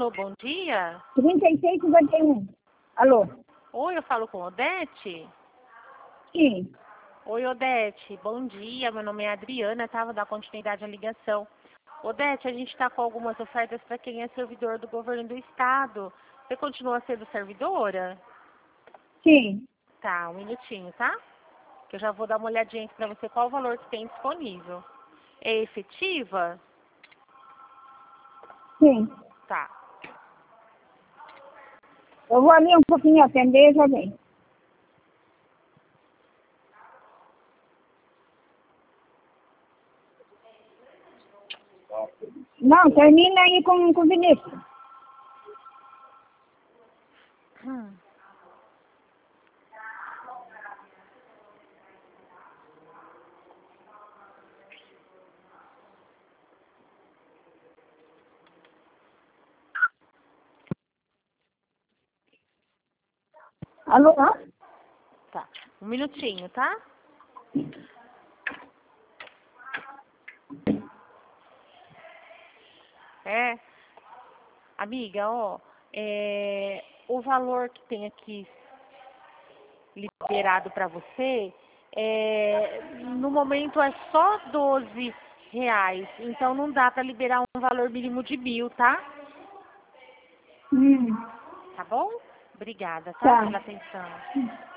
Alô, bom dia. 36,51. Alô? Oi, eu falo com Odete? Sim. Oi, Odete. Bom dia, meu nome é Adriana, tá? Vou dar continuidade à ligação. Odete, a gente está com algumas ofertas para quem é servidor do governo do estado. Você continua sendo servidora? Sim. Tá, um minutinho, tá? Que eu já vou dar uma olhadinha aqui para você qual o valor que tem disponível. É efetiva? Sim. Tá. Eu vou ali um pouquinho atender e já vem. Não, termina aí com o Vinícius. Alô? Tá. Um minutinho, tá? É. Amiga, ó, o valor que tem aqui liberado para você, no momento é só R$ 12. Então não dá para liberar um valor mínimo de 1.000, tá? Hum. Tá bom? Obrigada, tá? Tá. Pela atenção.